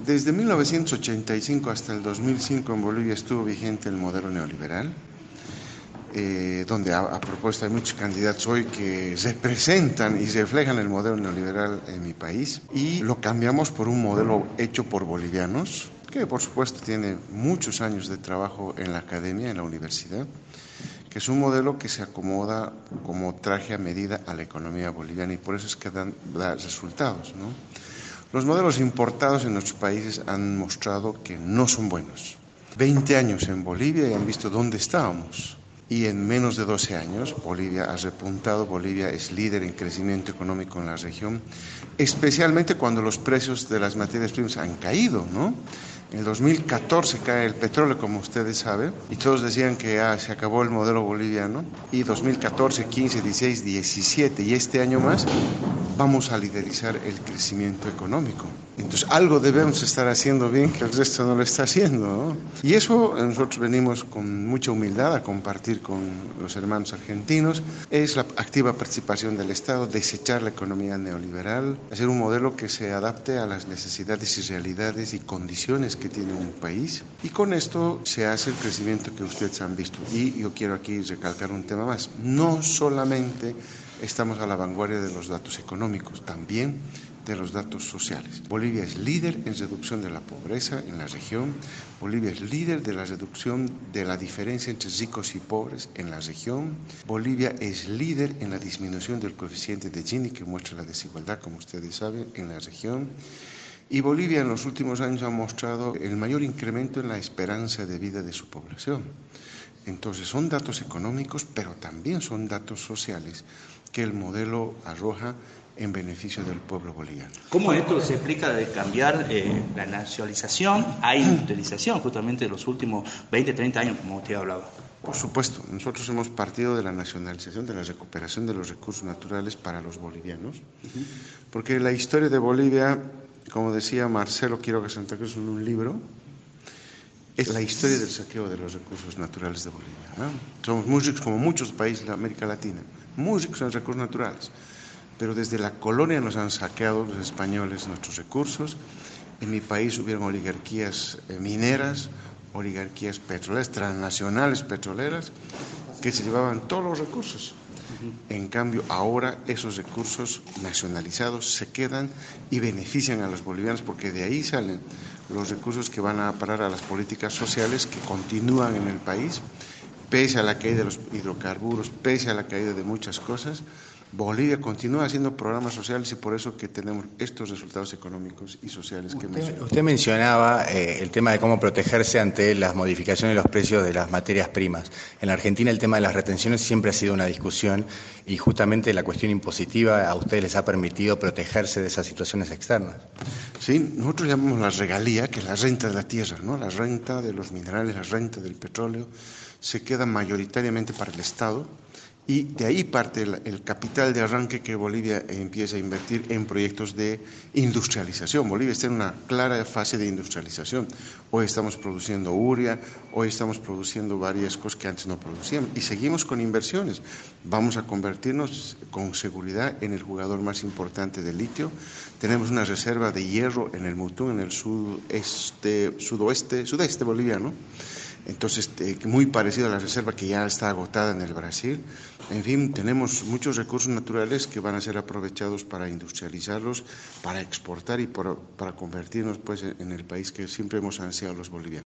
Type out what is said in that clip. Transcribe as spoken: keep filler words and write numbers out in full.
Desde mil novecientos ochenta y cinco hasta el dos mil cinco en Bolivia estuvo vigente el modelo neoliberal, eh, donde a, a propuesta hay muchos candidatos hoy que representan y reflejan el modelo neoliberal en mi país, y lo cambiamos por un modelo hecho por bolivianos, que por supuesto tiene muchos años de trabajo en la academia, en la universidad, que es un modelo que se acomoda como traje a medida a la economía boliviana, y por eso es que dan, da resultados, ¿no? Los modelos importados en nuestros países han mostrado que no son buenos. veinte años en Bolivia y han visto dónde estábamos. Y en menos de doce años Bolivia ha repuntado, Bolivia es líder en crecimiento económico en la región, especialmente cuando los precios de las materias primas han caído, ¿no? En el dos mil catorce cae el petróleo, como ustedes saben, y todos decían que ah, se acabó el modelo boliviano, y dos mil catorce, quince, dieciséis, diecisiete y este año más vamos a liderizar el crecimiento económico. Entonces algo debemos estar haciendo bien que el resto no lo está haciendo, ¿no? Y eso nosotros venimos con mucha humildad a compartir con los hermanos argentinos, es la activa participación del Estado, desechar la economía neoliberal, hacer un modelo que se adapte a las necesidades y realidades y condiciones que tiene un país, y con esto se hace el crecimiento que ustedes han visto. Y yo quiero aquí recalcar un tema más: no solamente estamos a la vanguardia de los datos económicos, también de los datos sociales. Bolivia es líder en reducción de la pobreza en la región, Bolivia es líder de la reducción de la diferencia entre ricos y pobres en la región, Bolivia es líder en la disminución del coeficiente de Gini, que muestra la desigualdad, como ustedes saben, en la región. Y Bolivia en los últimos años ha mostrado el mayor incremento en la esperanza de vida de su población. Entonces son datos económicos, pero también son datos sociales que el modelo arroja en beneficio del pueblo boliviano. ¿Cómo esto se explica de cambiar eh, la nacionalización a industrialización justamente de los últimos veinte, treinta años, como usted hablaba? Por supuesto, nosotros hemos partido de la nacionalización, de la recuperación de los recursos naturales para los bolivianos, uh-huh. Porque la historia de Bolivia, como decía Marcelo Quiroga Santa Cruz en un libro, es la historia del saqueo de los recursos naturales de Bolivia, ¿no? Somos muy ricos, como muchos países de América Latina, muy ricos en recursos naturales, pero desde la colonia nos han saqueado los españoles nuestros recursos. En mi país hubieron oligarquías mineras, oligarquías petroleras, transnacionales petroleras, que se llevaban todos los recursos. En cambio, ahora esos recursos nacionalizados se quedan y benefician a los bolivianos, porque de ahí salen los recursos que van a parar a las políticas sociales que continúan en el país, pese a la caída de los hidrocarburos, pese a la caída de muchas cosas. Bolivia continúa haciendo programas sociales, y por eso que tenemos estos resultados económicos y sociales que mencioné. Usted mencionaba eh, el tema de cómo protegerse ante las modificaciones de los precios de las materias primas. En la Argentina el tema de las retenciones siempre ha sido una discusión, y justamente la cuestión impositiva a ustedes les ha permitido protegerse de esas situaciones externas. Sí, nosotros llamamos la regalía, que es la renta de la tierra, ¿no? La renta de los minerales, la renta del petróleo, se queda mayoritariamente para el Estado. Y de ahí parte el, el capital de arranque que Bolivia empieza a invertir en proyectos de industrialización. Bolivia está en una clara fase de industrialización. Hoy estamos produciendo urea, hoy estamos produciendo varias cosas que antes no producíamos, y seguimos con inversiones. Vamos a convertirnos con seguridad en el jugador más importante de litio. Tenemos una reserva de hierro en el Mutún, en el sudeste, sudoeste, sudeste boliviano. Entonces, eh, muy parecido a la reserva que ya está agotada en el Brasil. En fin, tenemos muchos recursos naturales que van a ser aprovechados para industrializarlos, para exportar y para, para convertirnos pues, en el país que siempre hemos ansiado los bolivianos.